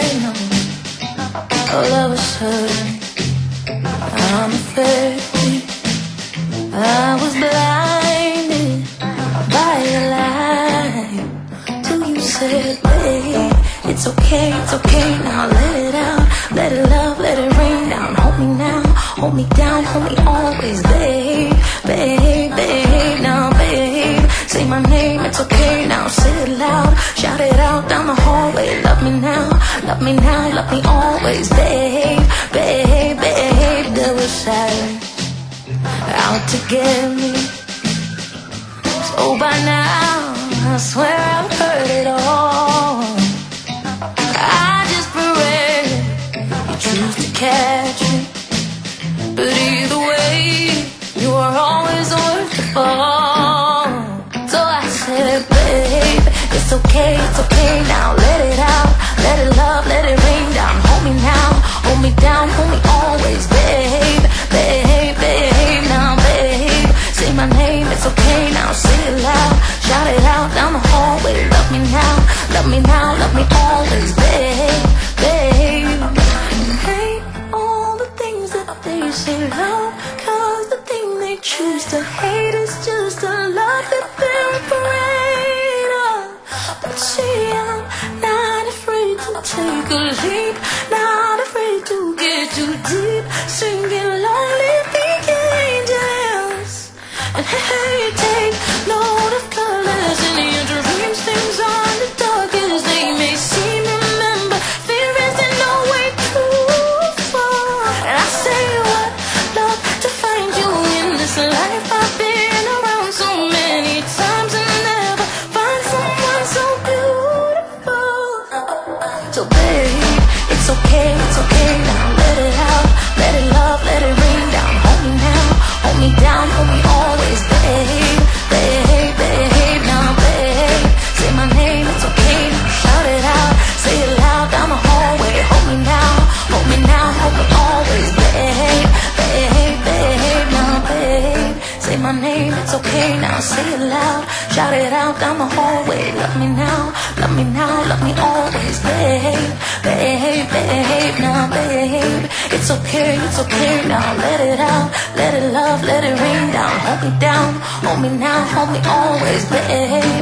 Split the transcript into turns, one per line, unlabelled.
know all of a sudden I'm afraid I was blinded by your light till you said, babe, it's okay now, let it out, let it love, let it rain down. Hold me now, hold me down, hold me always, babe, babe, babe, now, babe. Say my name, it's okay now, say it loud, shout it out down the hallway. Love me now, love me now, love me always, babe, babe, babe. There was silence out to get me, so by now I swear I've heard it all. I just pray you choose to catch me, but either way you are always worth the fall. So I said, babe, it's okay now, let it out, let it love, let it rain down. Hold me now, hold me down, hold me always, babe, babe, babe, now, babe. Say my name, it's okay now, say it loud, shout it out down the hallway. Love me now, love me now, love me always, babe, babe. Hate all the things that they say loud, cause the thing they choose to hate is just a love that they're afraid of. But see, I'm not afraid to take a leap, not afraid to get too deep, singing long live the angels. And hey, take note of colors in your dreams, things aren't as dark as they may seem. Remember, fear isn't no way too far. And I say what love to find you in this life. I've been around so many times and never find someone so beautiful. So babe, it's okay now, let it out, let it love, let it rain down. Hold me now, hold me down, hold me always, babe, babe, babe, now, babe. Say my name, it's okay now, shout it out, say it loud down the hallway. Hold me now, hold me now, hold me always, babe, babe, babe, now, babe. Say my name, it's okay now, say it loud, shout it out down the hallway. Love me now, love me now, love me always, babe, babe, babe, now, babe. It's okay now, let it out, let it love, let it rain down. Hold me down, hold me now, hold me always, babe.